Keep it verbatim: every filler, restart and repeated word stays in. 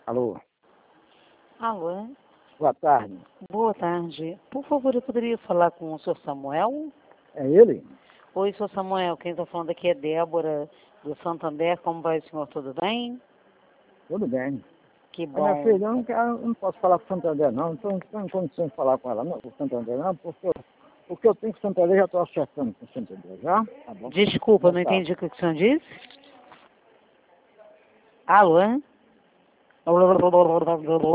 Alô, Alô, boa tarde. boa tarde. Por favor, eu poderia falar com o senhor Samuel? É ele? Oi, senhor Samuel, quem está falando aqui é Débora, do Santander. Como vai, senhor? Tudo bem? Tudo bem. Que A minha bom. filha, eu não, quero, eu não posso falar com o Santander, não. Não estou em condições de falar com ela, não, com o Santander, não, porque eu, o que eu tenho com o Santander já estou acertando com o Santander, já? Tá bom. Desculpa, Boa não tarde. entendi o que o senhor disse. Alô?